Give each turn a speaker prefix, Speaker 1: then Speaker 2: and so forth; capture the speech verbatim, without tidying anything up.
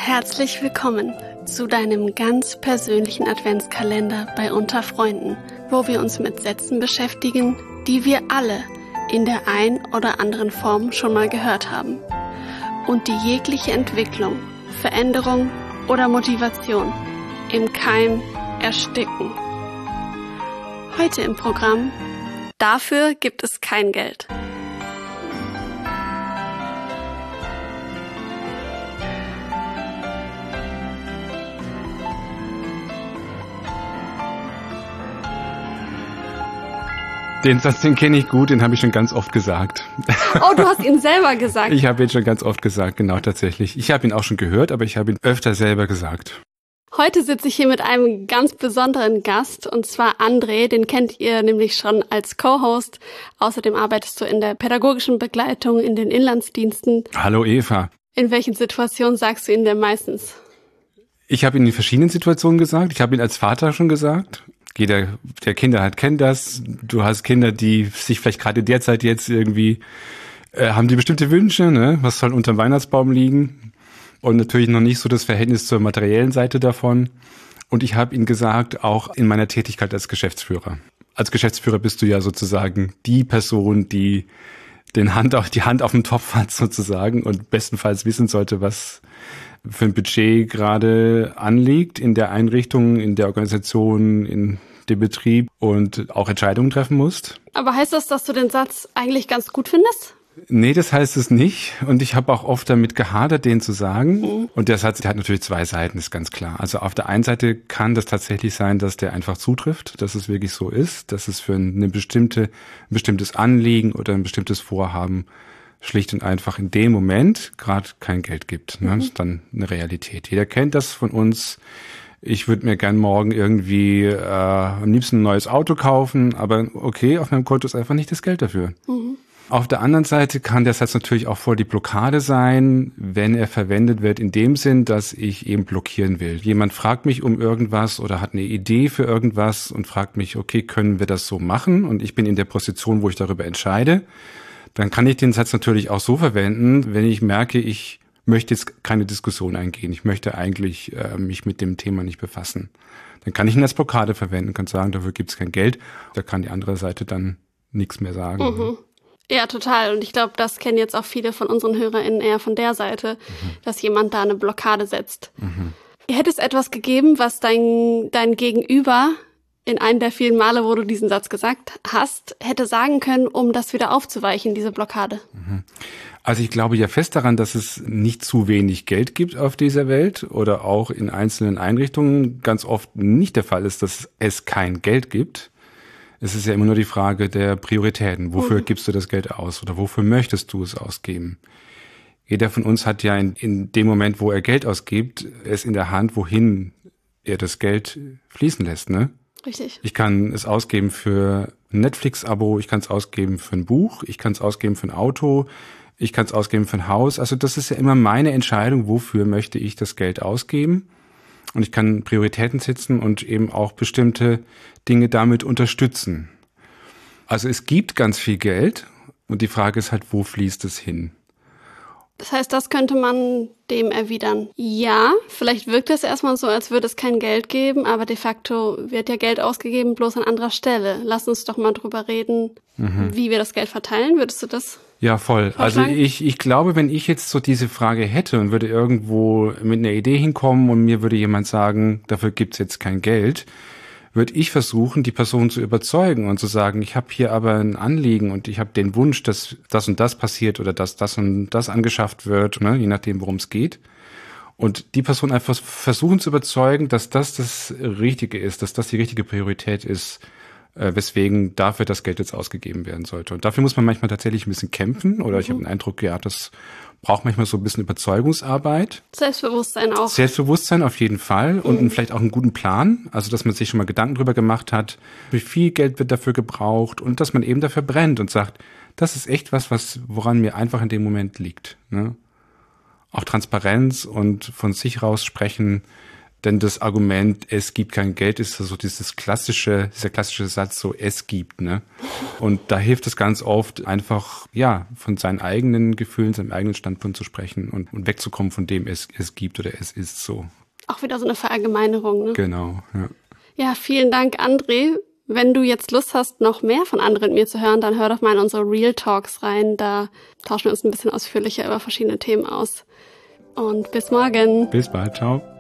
Speaker 1: Herzlich willkommen zu deinem ganz persönlichen Adventskalender bei Unter Freunden, wo wir uns mit Sätzen beschäftigen, die wir alle in der ein oder anderen Form schon mal gehört haben und die jegliche Entwicklung, Veränderung oder Motivation im Keim ersticken. Heute im Programm: Dafür gibt es kein Geld.
Speaker 2: Den Satz, den kenne ich gut, den habe ich schon ganz oft gesagt.
Speaker 1: Oh, du hast ihn selber gesagt.
Speaker 2: Ich habe ihn schon ganz oft gesagt, genau, tatsächlich. Ich habe ihn auch schon gehört, aber ich habe ihn öfter selber gesagt.
Speaker 1: Heute sitze ich hier mit einem ganz besonderen Gast, und zwar André. Den kennt ihr nämlich schon als Co-Host. Außerdem arbeitest du in der pädagogischen Begleitung in den Inlandsdiensten.
Speaker 2: Hallo Eva.
Speaker 1: In welchen Situationen sagst du ihn denn meistens?
Speaker 2: Ich habe ihn in verschiedenen Situationen gesagt. Ich habe ihn als Vater schon gesagt. Jeder, der Kinder hat, kennt das. Du hast Kinder, die sich vielleicht gerade derzeit jetzt irgendwie, äh, haben die bestimmte Wünsche, ne? Was soll unterm Weihnachtsbaum liegen? Und natürlich noch nicht so das Verhältnis zur materiellen Seite davon. Und ich habe ihnen gesagt, auch in meiner Tätigkeit als Geschäftsführer. Als Geschäftsführer bist du ja sozusagen die Person, die den Hand auf, die Hand auf dem Topf hat sozusagen und bestenfalls wissen sollte, was für ein Budget gerade anliegt in der Einrichtung, in der Organisation, in dem Betrieb und auch Entscheidungen treffen musst.
Speaker 1: Aber heißt das, dass du den Satz eigentlich ganz gut findest?
Speaker 2: Nee, das heißt es nicht. Und ich habe auch oft damit gehadert, den zu sagen. Mhm. Und der Satz, der hat natürlich zwei Seiten, ist ganz klar. Also auf der einen Seite kann das tatsächlich sein, dass der einfach zutrifft, dass es wirklich so ist, dass es für eine bestimmte, ein bestimmtes Anliegen oder ein bestimmtes Vorhaben schlicht und einfach in dem Moment gerade kein Geld gibt. Ne? Das ist dann eine Realität. Jeder kennt das von uns. Ich würde mir gern morgen irgendwie äh, am liebsten ein neues Auto kaufen, aber okay, auf meinem Konto ist einfach nicht das Geld dafür. Mhm. Auf der anderen Seite kann der Satz natürlich auch voll die Blockade sein, wenn er verwendet wird in dem Sinn, dass ich eben blockieren will. Jemand fragt mich um irgendwas oder hat eine Idee für irgendwas und fragt mich, okay, können wir das so machen? Und ich bin in der Position, wo ich darüber entscheide. Dann kann ich den Satz natürlich auch so verwenden, wenn ich merke, ich möchte jetzt keine Diskussion eingehen. Ich möchte eigentlich äh, mich mit dem Thema nicht befassen. Dann kann ich ihn als Blockade verwenden, kann sagen, dafür gibt es kein Geld. Da kann die andere Seite dann nichts mehr sagen.
Speaker 1: Mhm. Ja, total. Und ich glaube, das kennen jetzt auch viele von unseren HörerInnen eher von der Seite, mhm. dass jemand da eine Blockade setzt. Mhm. Hätte es etwas gegeben, was dein, dein Gegenüber in einem der vielen Male, wo du diesen Satz gesagt hast, hätte sagen können, um das wieder aufzuweichen, diese Blockade?
Speaker 2: Also ich glaube ja fest daran, dass es nicht zu wenig Geld gibt auf dieser Welt oder auch in einzelnen Einrichtungen ganz oft nicht der Fall ist, dass es kein Geld gibt. Es ist ja immer nur die Frage der Prioritäten. Wofür mhm. gibst du das Geld aus oder wofür möchtest du es ausgeben? Jeder von uns hat ja in, in dem Moment, wo er Geld ausgibt, es in der Hand, wohin er das Geld fließen lässt, ne?
Speaker 1: Richtig.
Speaker 2: Ich kann es ausgeben für ein Netflix-Abo, ich kann es ausgeben für ein Buch, ich kann es ausgeben für ein Auto, ich kann es ausgeben für ein Haus. Also das ist ja immer meine Entscheidung, wofür möchte ich das Geld ausgeben. Und ich kann Prioritäten setzen und eben auch bestimmte Dinge damit unterstützen. Also es gibt ganz viel Geld und die Frage ist halt, wo fließt es hin?
Speaker 1: Das heißt, das könnte man dem erwidern. Ja, vielleicht wirkt es erstmal so, als würde es kein Geld geben, aber de facto wird ja Geld ausgegeben, bloß an anderer Stelle. Lass uns doch mal drüber reden, mhm. wie wir das Geld verteilen. Würdest du das?
Speaker 2: Ja, voll.
Speaker 1: vorschlagen?
Speaker 2: Also ich, ich glaube, wenn ich jetzt so diese Frage hätte und würde irgendwo mit einer Idee hinkommen und mir würde jemand sagen, dafür gibt's jetzt kein Geld, würde ich versuchen, die Person zu überzeugen und zu sagen, ich habe hier aber ein Anliegen und ich habe den Wunsch, dass das und das passiert oder dass das und das angeschafft wird, ne, je nachdem, worum es geht. Und die Person einfach versuchen zu überzeugen, dass das das Richtige ist, dass das die richtige Priorität ist, äh, weswegen dafür das Geld jetzt ausgegeben werden sollte. Und dafür muss man manchmal tatsächlich ein bisschen kämpfen oder ich habe den Eindruck, ja, das braucht manchmal so ein bisschen Überzeugungsarbeit.
Speaker 1: Selbstbewusstsein auch.
Speaker 2: Selbstbewusstsein auf jeden Fall und mhm. vielleicht auch einen guten Plan, also dass man sich schon mal Gedanken drüber gemacht hat, wie viel Geld wird dafür gebraucht und dass man eben dafür brennt und sagt, das ist echt was, was woran mir einfach in dem Moment liegt. Ne? Auch Transparenz und von sich raus sprechen, Denn das Argument, es gibt kein Geld, ist so dieses klassische, dieser klassische Satz, so es gibt, ne? Und da hilft es ganz oft einfach, ja, von seinen eigenen Gefühlen, seinem eigenen Standpunkt zu sprechen und, und wegzukommen von dem, es, es gibt oder es ist so.
Speaker 1: Auch wieder so eine Verallgemeinerung, ne?
Speaker 2: Genau, ja.
Speaker 1: Ja, vielen Dank, André. Wenn du jetzt Lust hast, noch mehr von André und mir zu hören, dann hör doch mal in unsere Real Talks rein. Da tauschen wir uns ein bisschen ausführlicher über verschiedene Themen aus. Und bis morgen.
Speaker 2: Bis bald, ciao.